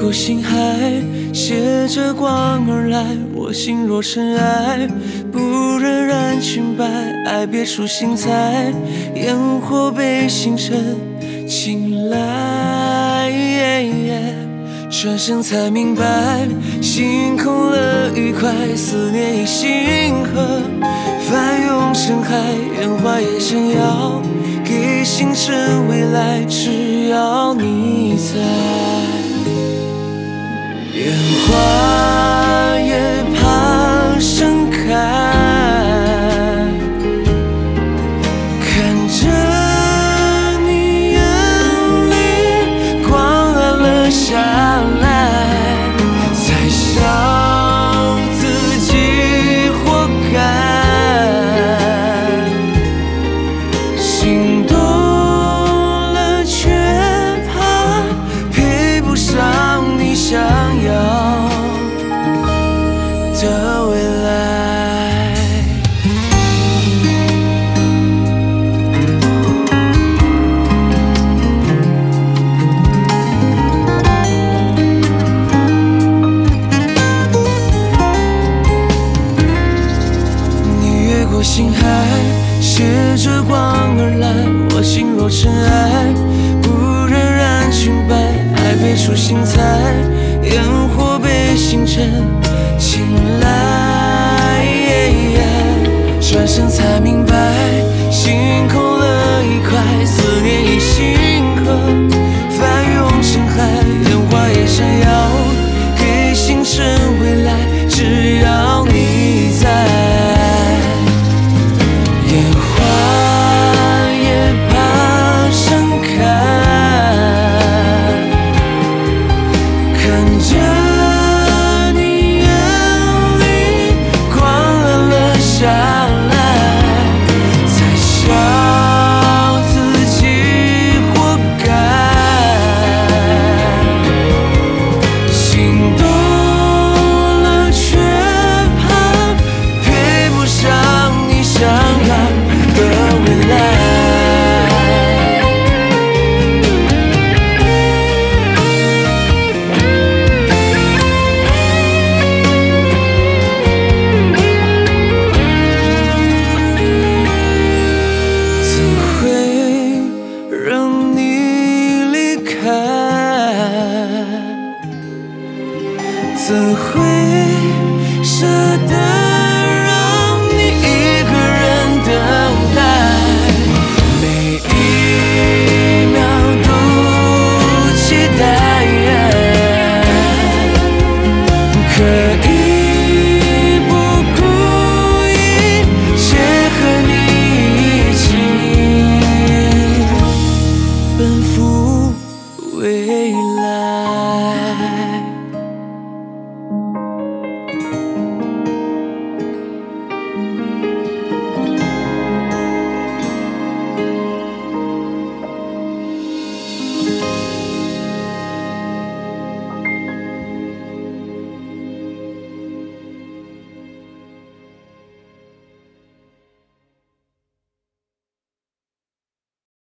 过星海，携着光而来。我心若尘埃，不忍染裙摆。爱别出心裁，烟火被星辰青睐。转身才明白，心空了愉快，思念已星河，翻涌成海，烟花也想要给星辰未来，只要你在。烟花也怕盛开，看着你眼里光暗了下来，才想自己活该。心动了却怕配不上你想要的未来。你越过星海，携着光而来。我心若尘埃，不忍染裙摆。爱被出心裁，烟火被星辰青睐。转身才明白，心空了一块，思念已星河，翻涌成海，烟花也想要给星辰未来，只要你在。烟花也怕盛开，看着你眼里光暗了下来，才想自己活该。心动了却怕配不上你想要的未来。让你离开，怎会舍得